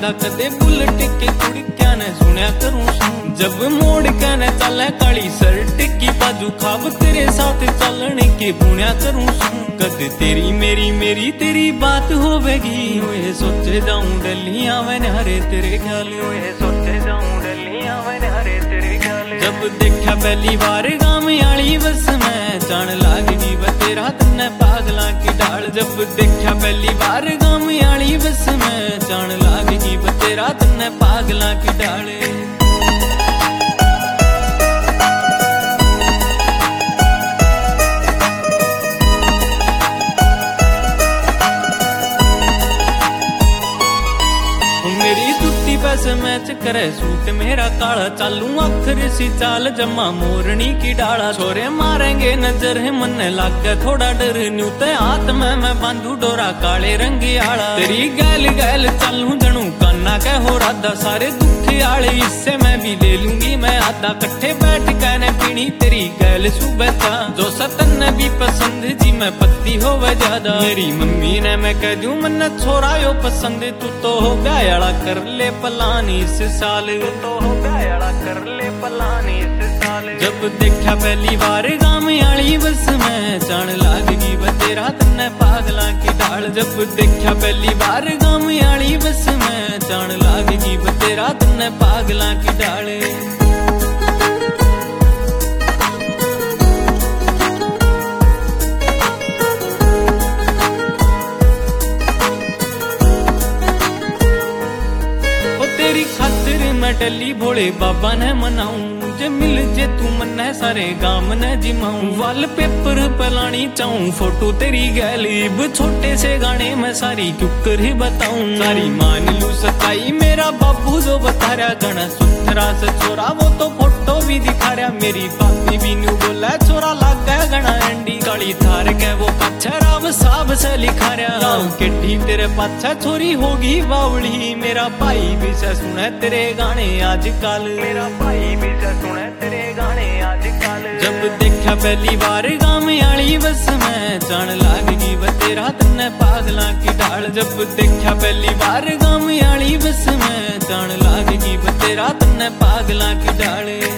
आदा कदे बुलेट के कुड़ी क्या न सुनया करूं सुन। जब मोड़ के न चले काली शर्ट की बाजू खाब तेरे साथ चलने के बुनिया करूं सुन। कद तेरी मेरी तेरी बात होवेगी ओए सोचे जाऊं डलियां मैंने हरे तेरे ख्याल ओए सोचे जाऊं डलियां मैंने हरे तेरे ख्याल। जब देखा पहली बार गाँव आली बस में जान लागगी व तेरा तन्ने पागला की डाल। जब देखा पहली बार गाँव आली बस में जान लागगी व तेरा तन्ने पागला की डाल। मेरी जुत्ती पैसे मैच करे सूट मेरा काला चालू आखिर सी चाल जमा मोरनी की डाला। छोरे मारेंगे नजर है मन लागे थोड़ा डर न्यू ते हाथ में मैं बांधू डोरा काले रंग आला। तेरी गैल गैल चलूं जनू काना कह हो राधा सारे दुखी आले इससे मैं भी ले लूंगी मैं आधा। कट्ठे बैठ कहने पीनी तेरी गैल सुबह था जो सतन भी पसंद जी मैं पत्ती हो ज्यादा। मेरी मम्मी ने मैं कह दूं मन छोरा यो पसंद तू तो हो गया कर ले पलानी इस साल तो हो गया कर ले पलानी इस साल। जब देखा पहली बार गाँव आली बस में जान लागगी व तेरा तन्ने पागला की डाल। जब देखा पहली बार गाँव आली बस में जान लागगी व तेरा तन्ने पागला की डाल। तेरी खातिर मैं टली भोले बाबा ने मनाऊं जे मिल जे तू मन सारे गाम ने जिमाऊं। वाल पेपर पलानी चाहूं फोटो तेरी गैलीब छोटे से गाने में सारी क्यों ही बताऊं। सारी मान लू सच्चाई मेरा बाबू जो बता रहा गणा सुथरा से छोरा वो तो फोटो भी दिखा रहा। मेरी बापी भी न्यू बोला छोरा लाग गया गणा एंडी काली थार के वो पाछा राव साहब से लिखा रहा। गाँव के ढी तेरे पाछा छोरी होगी बावली मेरा भाई भी से सुने तेरे गाने आजकल मेरा भाई भी से सुने तेरे गाने आजकल। जब देखा पहली बार गाँव आली बस में जान लागगी व तेरा तन्ने पागला की डाल। जब देखा पहली बार गाँव आली बस में जान लागगी व तेरा तन्ने पागला की डाल।